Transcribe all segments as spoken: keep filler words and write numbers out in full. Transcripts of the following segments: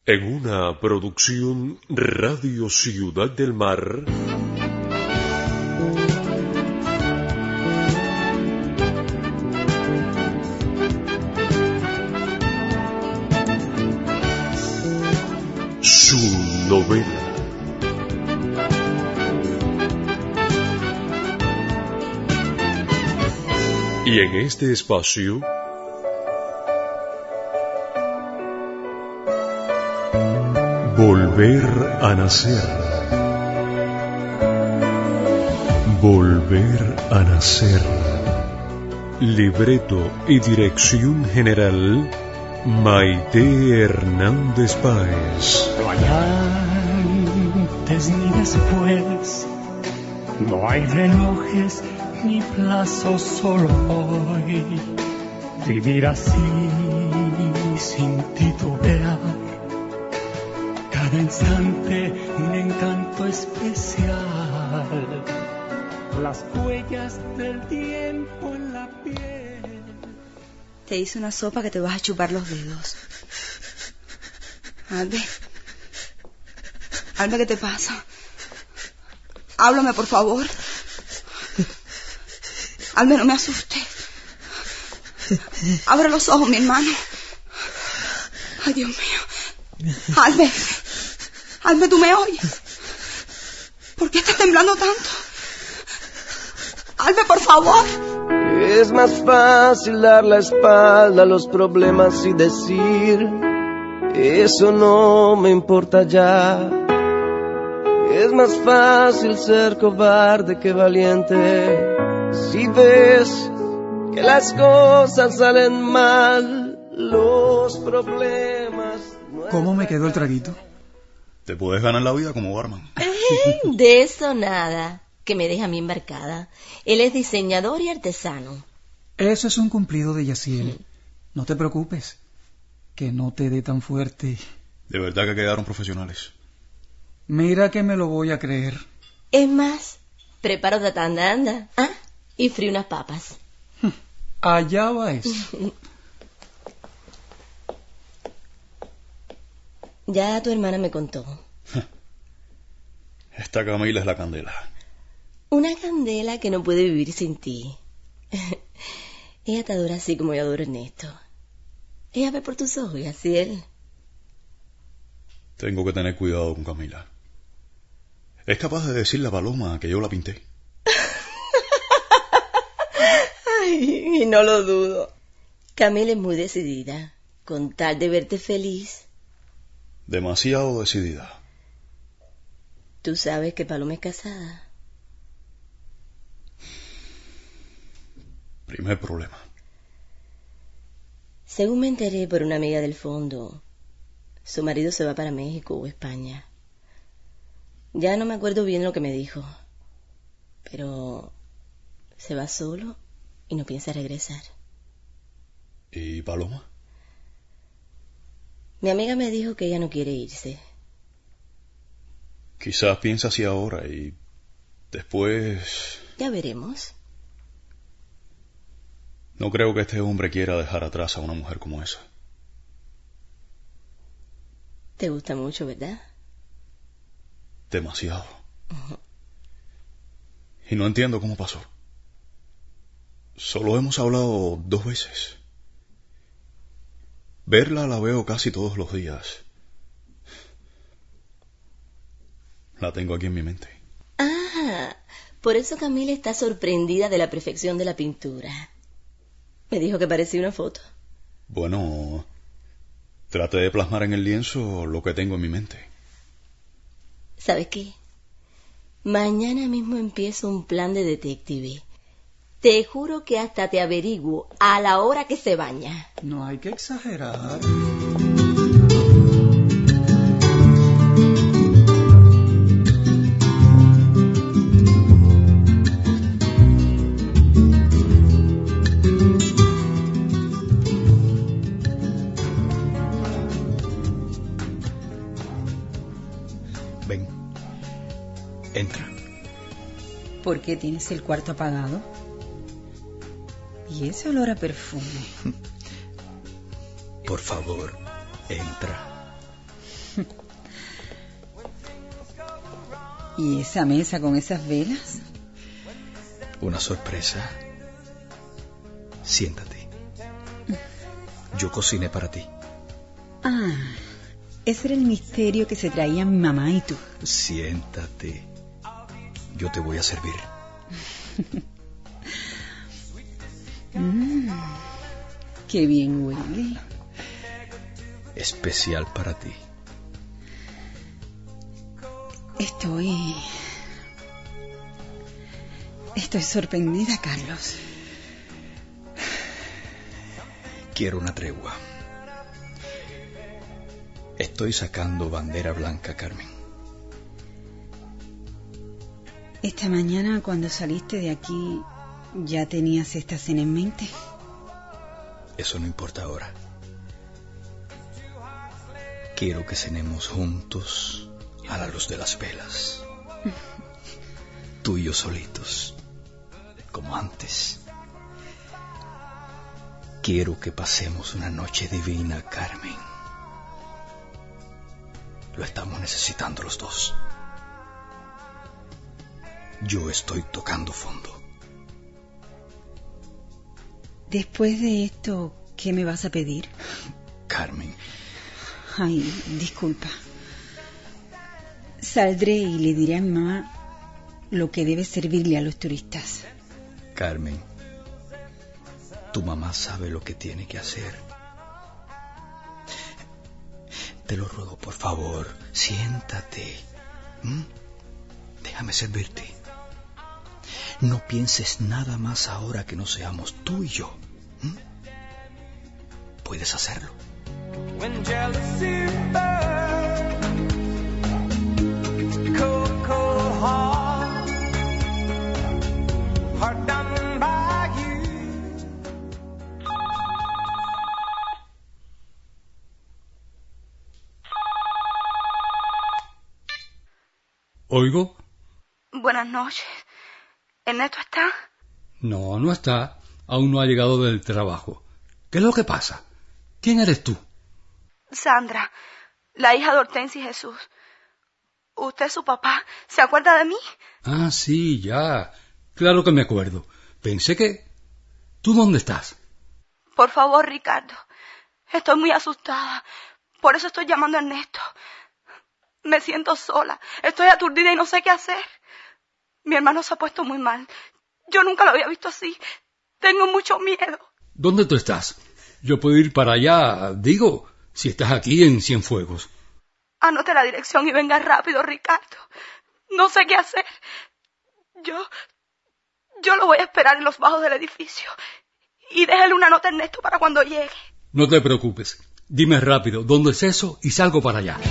En una producción Radio Ciudad del Mar. Su novela. Y en este espacio Volver a nacer. Volver a nacer. Libreto y dirección general Maite Hernández Páez. No hay antes ni después, no hay relojes ni plazos, solo hoy. Vivir así sin titubear, cada instante un encanto especial, las huellas del tiempo en la piel. Te hice una sopa que te vas a chupar los dedos. Albe. Albe, ¿qué te pasa? Háblame, por favor. Albe, no me asustes. Abre los ojos, mi hermano. Ay, Dios mío. Albe. Albe, ¿tú me oyes? ¿Por qué estás temblando tanto? Albe, por favor. Es más fácil dar la espalda a los problemas y decir, eso no me importa ya. Es más fácil ser cobarde que valiente. Si ves que las cosas salen mal, los problemas... No. ¿Cómo me quedó el traguito? Te puedes ganar la vida como barman. De eso nada, que me deja a mí embarcada. Él es diseñador y artesano. Eso es un cumplido de Yaciel. No te preocupes, que no te dé tan fuerte. De verdad que quedaron profesionales. Mira que me lo voy a creer. Es más, preparo de tanda ¿ah? y frío unas papas. Allá va eso. Ya tu hermana me contó. Esta Camila es la candela. Una candela que no puede vivir sin ti. Ella te adora así como yo adoro a Ernesto. Ella ve por tus ojos y así él. Tengo que tener cuidado con Camila. Es capaz de decirle a Paloma que yo la pinté. Ay, y no lo dudo. Camila es muy decidida, con tal de verte feliz. Demasiado decidida. Tú sabes que Paloma es casada. Primer problema. Según me enteré por una amiga del fondo, su marido se va para México o España. Ya no me acuerdo bien lo que me dijo, pero se va solo y no piensa regresar. ¿Y Paloma? Mi amiga me dijo que ella no quiere irse. Quizás piensa así ahora y después... Ya veremos. No creo que este hombre quiera dejar atrás a una mujer como esa. Te gusta mucho, ¿verdad? Demasiado. Uh-huh. Y no entiendo cómo pasó. Solo hemos hablado dos veces. Verla la veo casi todos los días. La tengo aquí en mi mente. Ah, por eso Camila está sorprendida de la perfección de la pintura. Me dijo que parecía una foto. Bueno, traté de plasmar en el lienzo lo que tengo en mi mente. ¿Sabes qué? Mañana mismo empiezo un plan de detective. Te juro que hasta te averiguo a la hora que se baña. No hay que exagerar. Ven, entra. ¿Por qué tienes el cuarto apagado? ¿Y ese olor a perfume? Por favor, entra. ¿Y esa mesa con esas velas? Una sorpresa. Siéntate. Yo cociné para ti. Ah, ese era el misterio que se traían mi mamá y tú. Siéntate. Yo te voy a servir. mm, ¡Qué bien huele! Especial para ti. Estoy... Estoy sorprendida, Carlos. Quiero una tregua. Estoy sacando bandera blanca, Carmen. Esta mañana, cuando saliste de aquí, ¿ya tenías esta cena en mente? Eso no importa ahora. Quiero que cenemos juntos a la luz de las velas. Tú y yo solitos, como antes. Quiero que pasemos una noche divina, Carmen. Lo estamos necesitando los dos. Yo estoy tocando fondo. Después de esto, ¿qué me vas a pedir? Carmen. Ay, disculpa. Saldré y le diré a mi mamá lo que debe servirle a los turistas. Carmen, tu mamá sabe lo que tiene que hacer. Te lo ruego, por favor, siéntate. ¿Mm? Déjame servirte. No pienses nada más ahora que no seamos tú y yo. ¿Mm? Puedes hacerlo. When jealousy burns, cold, cold heart, heart done by you. ¿Oigo? Buenas noches. ¿Ernesto está? No, no está. Aún no ha llegado del trabajo. ¿Qué es lo que pasa? ¿Quién eres tú? Sandra, la hija de Hortensia y Jesús. ¿Usted es su papá? ¿Se acuerda de mí? Ah, sí, ya. Claro que me acuerdo. Pensé que... ¿Tú dónde estás? Por favor, Ricardo. Estoy muy asustada. Por eso estoy llamando a Ernesto. Me siento sola. Estoy aturdida y no sé qué hacer. Mi hermano se ha puesto muy mal. Yo nunca lo había visto así. Tengo mucho miedo. ¿Dónde tú estás? Yo puedo ir para allá, digo, si estás aquí en Cienfuegos. Anote la dirección y venga rápido, Ricardo. No sé qué hacer. Yo... Yo lo voy a esperar en los bajos del edificio. Y déjele una nota a Ernesto para cuando llegue. No te preocupes. Dime rápido dónde es eso y salgo para allá.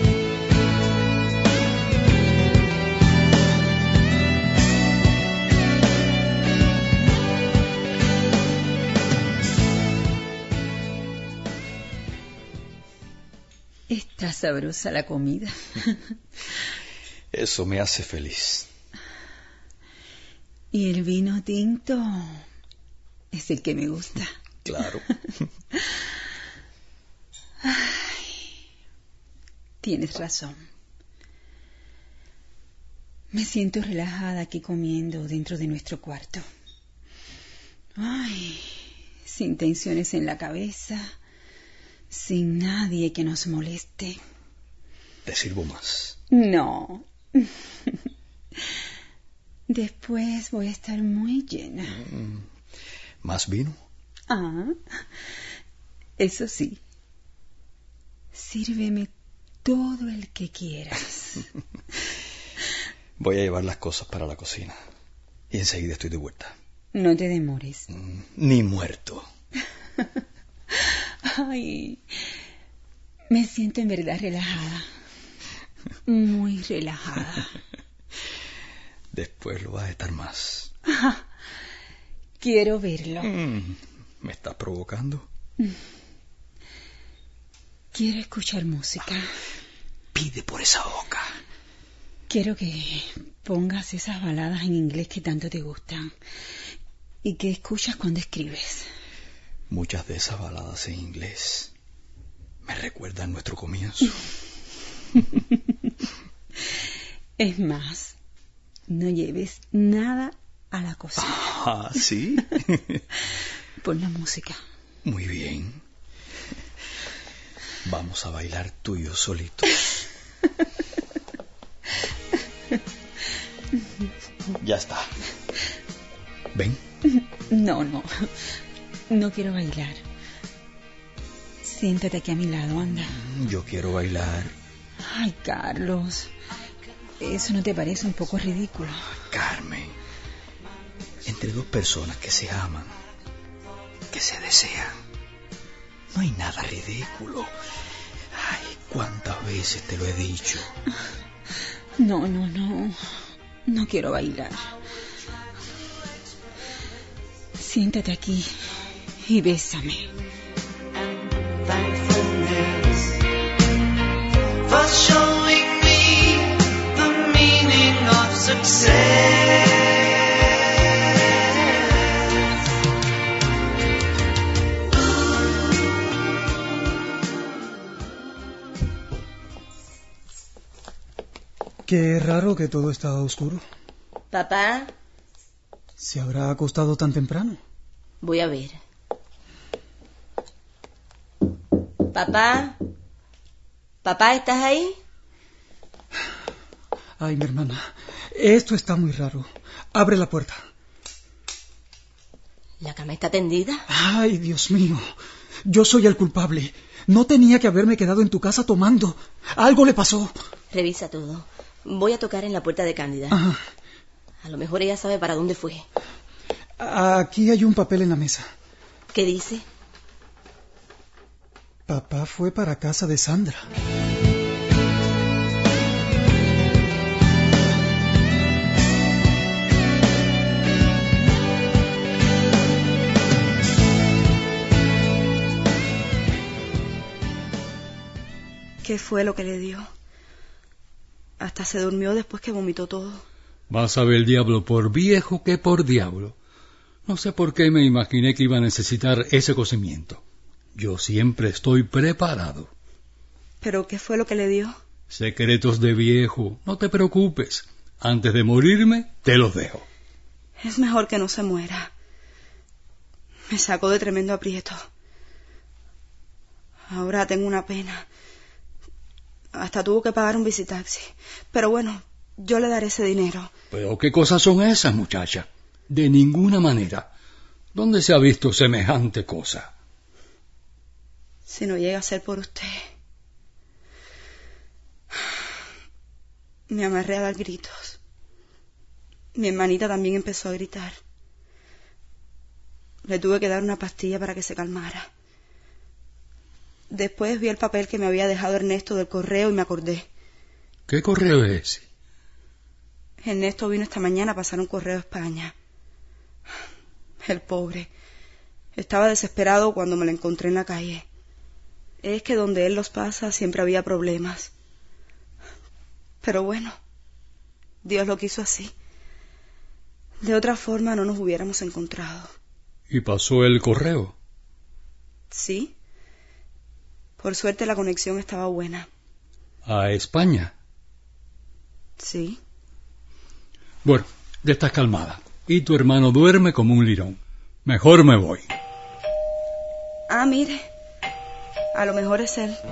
Está sabrosa la comida. Eso me hace feliz. Y el vino tinto es el que me gusta. Claro. Ay, tienes razón. Me siento relajada aquí comiendo dentro de nuestro cuarto. Ay, sin tensiones en la cabeza, sin nadie que nos moleste. ¿Te sirvo más? No. Después voy a estar muy llena. Mm, ¿más vino? Ah, eso sí. Sírveme todo el que quieras. Voy a llevar las cosas para la cocina. Y enseguida estoy de vuelta. No te demores. Mm, ni muerto. Ay, me siento en verdad relajada. Muy relajada. Después lo vas a estar más. Quiero verlo. Mm, ¿me estás provocando? Quiero escuchar música. Pide por esa boca. Quiero que pongas esas baladas en inglés que tanto te gustan y que escuchas cuando escribes. Muchas de esas baladas en inglés me recuerdan nuestro comienzo. Es más, no lleves nada a la cocina. Ah, ¿sí? Pon la música. Muy bien. Vamos a bailar tú y yo solitos. Ya está. Ven. No, no. No quiero bailar. Siéntate aquí a mi lado, anda. Yo quiero bailar. Ay, Carlos. ¿Eso no te parece un poco ridículo? Carmen, entre dos personas que se aman, que se desean, no hay nada ridículo. Ay, cuántas veces te lo he dicho. No, no, no. No quiero bailar. Siéntate aquí y bésame. For showing me the meaning of success. Qué raro que todo está oscuro. Papá, ¿Se habrá acostado tan temprano? voy a ver. Papá, papá, ¿estás ahí? Ay, mi hermana, esto está muy raro. Abre la puerta. ¿La cama está tendida? Ay, Dios mío. Yo soy el culpable. No tenía que haberme quedado en tu casa tomando. Algo le pasó. Revisa todo. Voy a tocar en la puerta de Cándida. Ajá. A lo mejor ella sabe para dónde fue. Aquí hay un papel en la mesa. ¿Qué dice? Papá fue para casa de Sandra. ¿Qué fue lo que le dio? Hasta se durmió después que vomitó todo. Vas a ver el diablo por viejo que por diablo. No sé por qué me imaginé que iba a necesitar ese cocimiento. Yo siempre estoy preparado. ¿Pero qué fue lo que le dio? Secretos de viejo, no te preocupes. Antes de morirme, te los dejo. Es mejor que no se muera. Me sacó de tremendo aprieto. Ahora tengo una pena. Hasta tuvo que pagar un visitaxi. Pero bueno, yo le daré ese dinero. ¿Pero qué cosas son esas, muchacha? De ninguna manera. ¿Dónde se ha visto semejante cosa? Si no llega a ser por usted. Me amarré a dar gritos. Mi hermanita también empezó a gritar. Le tuve que dar una pastilla para que se calmara. Después vi el papel que me había dejado Ernesto del correo y me acordé. ¿Qué correo es ese? Ernesto vino esta mañana a pasar un correo a España. El pobre. Estaba desesperado cuando me lo encontré en la calle. Es que donde él los pasa siempre había problemas. Pero bueno, Dios lo quiso así. De otra forma no nos hubiéramos encontrado. ¿Y pasó el correo? Sí. Por suerte la conexión estaba buena. ¿A España? Sí. Bueno, ya estás calmada. Y tu hermano duerme como un lirón. Mejor me voy. Ah, mire. A lo mejor es él.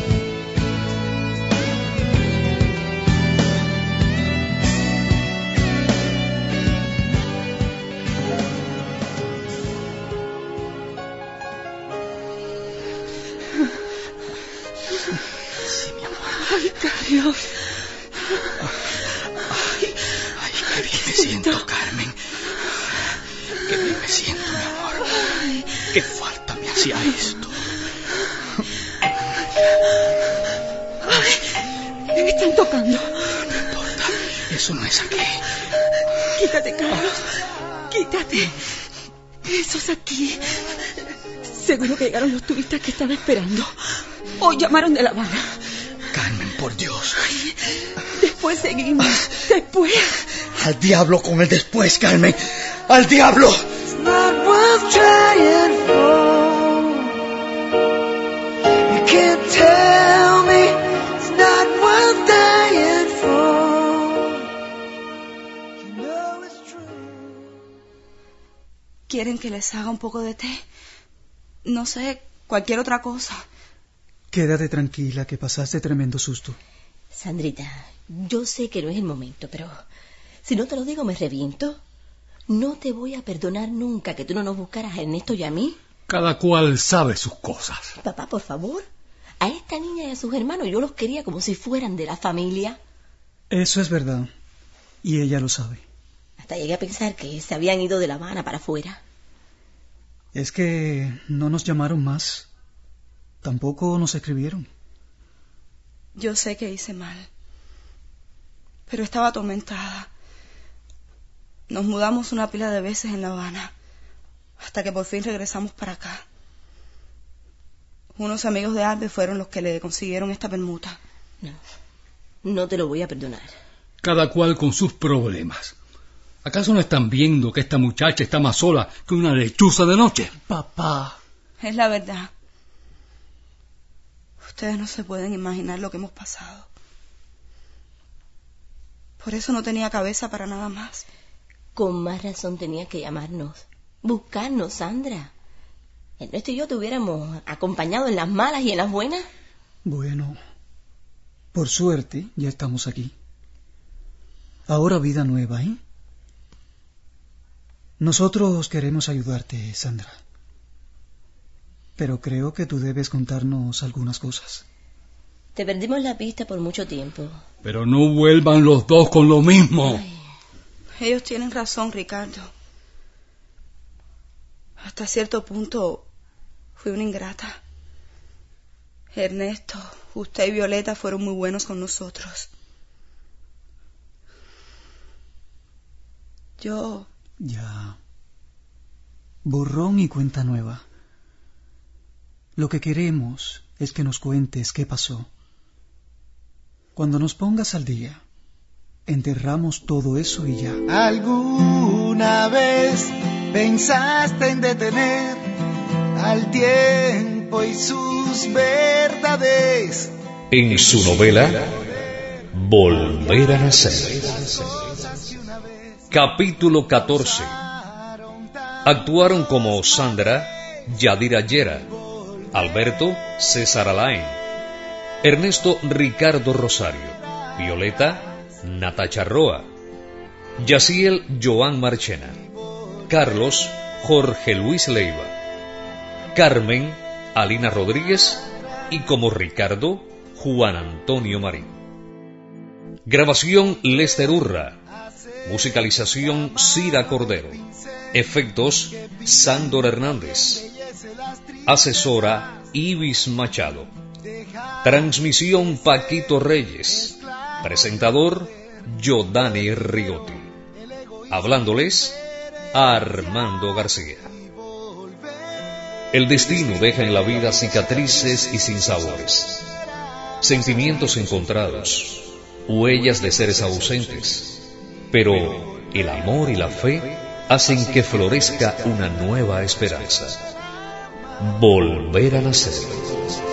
Sí, mi amor. Ay, Carlos. Ay, ay, qué bien me siento, Carmen. Qué bien me siento, mi amor. Qué falta me hacía esto. Ay, me están tocando. No importa, eso no es aquí. Quítate, Carlos. Quítate. Eso es aquí. Seguro que llegaron los turistas que estaba esperando. O llamaron de La Habana. Carmen, por Dios. Ay, después seguimos. Después. Al diablo con el después, Carmen. ¡Al diablo! It's not worth trying for. You can't tell me it's not worth dying for. ¿Quieren que les haga un poco de té? No sé, cualquier otra cosa. Quédate tranquila, que pasaste tremendo susto. Sandrita, yo sé que no es el momento, pero si no te lo digo me reviento. No te voy a perdonar nunca que tú no nos buscaras a Ernesto y a mí. Cada cual sabe sus cosas. Papá, por favor, a esta niña y a sus hermanos yo los quería como si fueran de la familia. Eso es verdad, y ella lo sabe. Hasta llegué a pensar que se habían ido de La Habana para afuera. Es que no nos llamaron más. Tampoco nos escribieron. Yo sé que hice mal, pero estaba atormentada. Nos mudamos una pila de veces en La Habana, hasta que por fin regresamos para acá. Unos amigos de Albert fueron los que le consiguieron esta permuta. No, no te lo voy a perdonar. Cada cual con sus problemas. ¿Acaso no están viendo que esta muchacha está más sola que una lechuza de noche? Papá. Es la verdad. Ustedes no se pueden imaginar lo que hemos pasado. Por eso no tenía cabeza para nada más. Con más razón tenía que llamarnos, buscarnos, Sandra. Ernesto y yo te hubiéramos acompañado en las malas y en las buenas. Bueno, por suerte ya estamos aquí. Ahora vida nueva, ¿eh? Nosotros queremos ayudarte, Sandra. Pero creo que tú debes contarnos algunas cosas. Te perdimos la pista por mucho tiempo. Pero no vuelvan los dos con lo mismo. Ay, ellos tienen razón, Ricardo. Hasta cierto punto fui una ingrata. Ernesto, usted y Violeta fueron muy buenos con nosotros. Yo... Ya. Borrón y cuenta nueva. Lo que queremos es que nos cuentes qué pasó. Cuando nos pongas al día, enterramos todo eso y ya. ¿Alguna vez pensaste en detener al tiempo y sus verdades? En su novela Volver a nacer. Capítulo catorce. Actuaron como Sandra, Yadira Llera, Alberto, César Alain, Ernesto, Ricardo Rosario, Violeta, Natacha Roa, Yaciel, Joan Marchena, Carlos, Jorge Luis Leiva, Carmen, Alina Rodríguez y como Ricardo, Juan Antonio Marín. Grabación Lester Urra. Musicalización Cira Cordero. Efectos Sándor Hernández. Asesora Ibis Machado. Transmisión Paquito Reyes. Presentador Yodani Rigotti. Hablándoles Armando García. El destino deja en la vida cicatrices y sinsabores, sentimientos encontrados, huellas de seres ausentes. Pero el amor y la fe hacen que florezca una nueva esperanza. Volver a nacer.